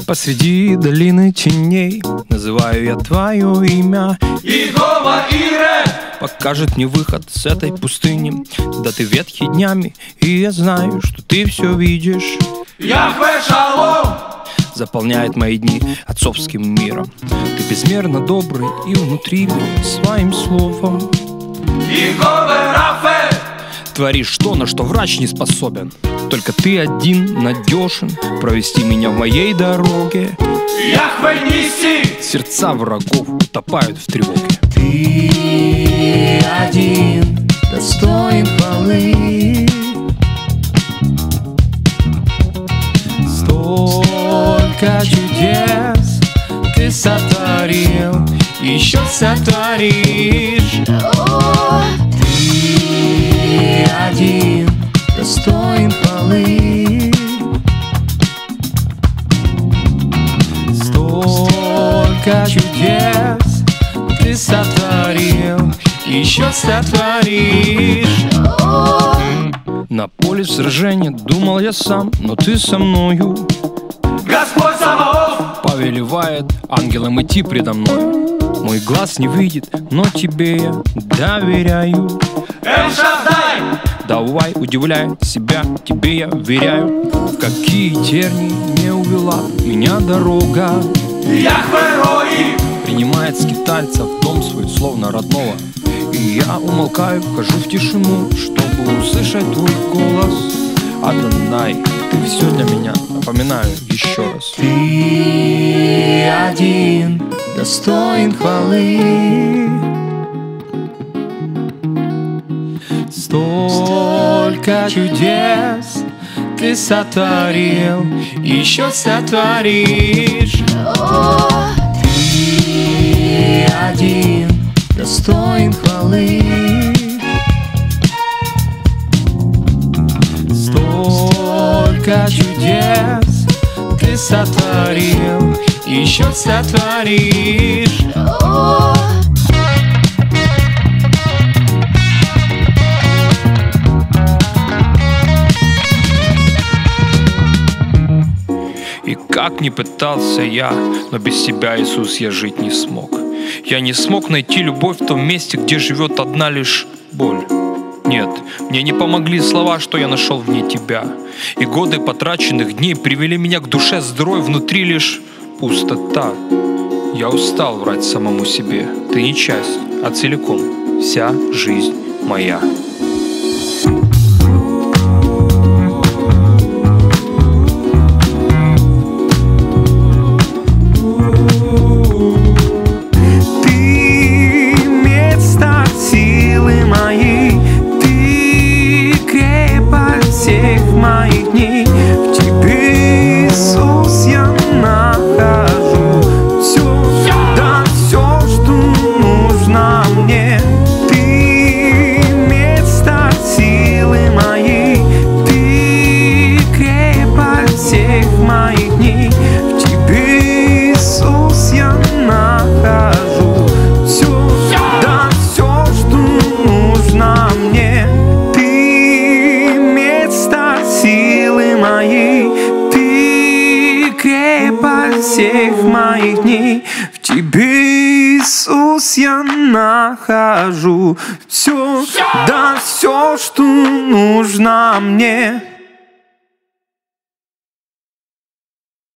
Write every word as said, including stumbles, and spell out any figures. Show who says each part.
Speaker 1: Посреди долины теней называю я твое имя.
Speaker 2: Иегова Ире
Speaker 1: покажет мне выход с этой пустыни. Да ты ветхий днями, и я знаю, что ты все видишь.
Speaker 2: Яхве Шалом
Speaker 1: заполняет мои дни отцовским миром. Ты безмерно добрый и внутри меня своим словом.
Speaker 2: Иегове Рафе
Speaker 1: творишь то, на что врач не способен. Только ты один надежен провести меня в моей дороге.
Speaker 2: Яхве Ниси
Speaker 1: сердца врагов утопают в тревоге.
Speaker 3: Ты один достоин хвалы. Столько чудес ты сотворил, еще сотворишь. Ты один достоин хвалы. Столько чудес ты сотворил, еще сотворишь.
Speaker 1: На поле сражения думал я сам, но ты со мною.
Speaker 2: Господь Саваоф
Speaker 1: повелевает ангелам идти предо мною. Мой глаз не видит, но тебе я доверяю.
Speaker 2: Эль Шаддай
Speaker 1: давай, удивляй себя, тебе я веряю. В какие тернии не увела меня дорога.
Speaker 2: Яхве Рои
Speaker 1: принимает скитальца в дом свой, словно родного. И я умолкаю, вхожу в тишину, чтобы услышать твой голос. Адонай, ты все для меня, напоминаю еще раз.
Speaker 3: Ты один достоин хвалы. Столько чудес ты сотворил, еще сотворишь. Ты один достоин хвалы. Столько чудес ты сотворил, еще сотворишь.
Speaker 1: И как ни пытался я, но без тебя, Иисус, я жить не смог. Я не смог найти любовь в том месте, где живет одна лишь боль. Нет, мне не помогли слова, что я нашел в ней тебя. И годы потраченных дней привели меня к душе здоровой, внутри лишь пустота. Я устал врать самому себе. Ты не часть, а целиком вся жизнь моя.
Speaker 3: Всех моих дней в тебе, Иисус, я нахожу все, да все, что нужно мне. Ты место силы моей, ты крепость всех моих дней. В тебе, Иисус, я нахожу все, да все, что нужно мне. Ты крепость всех моих дней. В тебе, Иисус, я нахожу все, да все, что нужно мне.